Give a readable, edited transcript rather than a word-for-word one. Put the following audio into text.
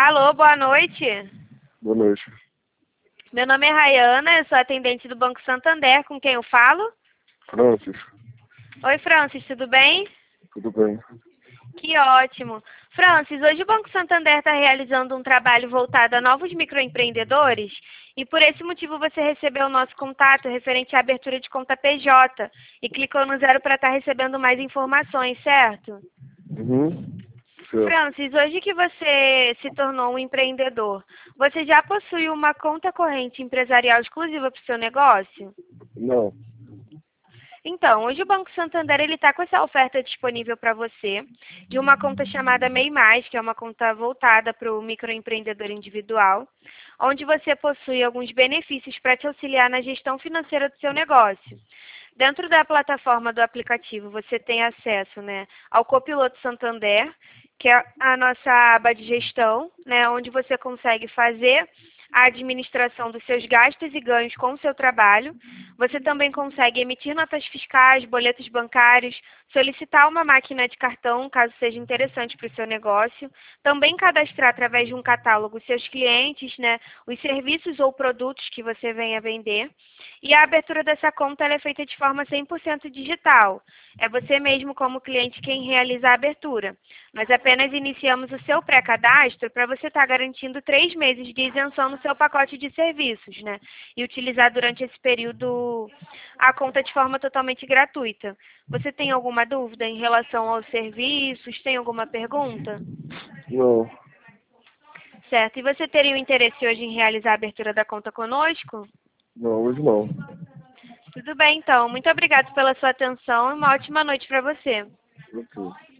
Alô, boa noite. Boa noite. Meu nome é Rayana, eu sou atendente do Banco Santander, com quem eu falo? Francis, Oi, Francis, tudo bem? tudo bem? Que ótimo. Francis, hoje o Banco Santander está realizando um trabalho voltado a novos microempreendedores e por esse motivo você recebeu o nosso contato referente à abertura de conta PJ e clicou no 0 para estar recebendo mais informações, certo? Certo. Francis, hoje que você se tornou um empreendedor, você já possui uma conta corrente empresarial exclusiva para o seu negócio? Não. Então, hoje o Banco Santander ele está com essa oferta disponível para você de uma conta chamada MEI+, que é uma conta voltada para o microempreendedor individual, onde você possui alguns benefícios para te auxiliar na gestão financeira do seu negócio. Dentro da plataforma do aplicativo, você tem acesso, né, ao Copiloto Santander, que é a nossa aba de gestão, né, onde você consegue fazer a administração dos seus gastos e ganhos com o seu trabalho. Você também consegue emitir notas fiscais, boletos bancários, solicitar uma máquina de cartão, caso seja interessante para o seu negócio. Também cadastrar através de um catálogo seus clientes, né, os serviços ou produtos que você venha vender. E a abertura dessa conta ela é feita de forma 100% digital. É você mesmo, como cliente, quem realiza a abertura. Nós apenas iniciamos o seu pré-cadastro para você estar garantindo 3 meses de isenção no seu pacote de serviços, né? E utilizar durante esse período a conta de forma totalmente gratuita. Você tem alguma dúvida em relação aos serviços? Tem alguma pergunta? Não. Certo. E você teria o interesse hoje em realizar a abertura da conta conosco? Não, hoje não. Tudo bem, então. Muito obrigada pela sua atenção e uma ótima noite para você. Ok.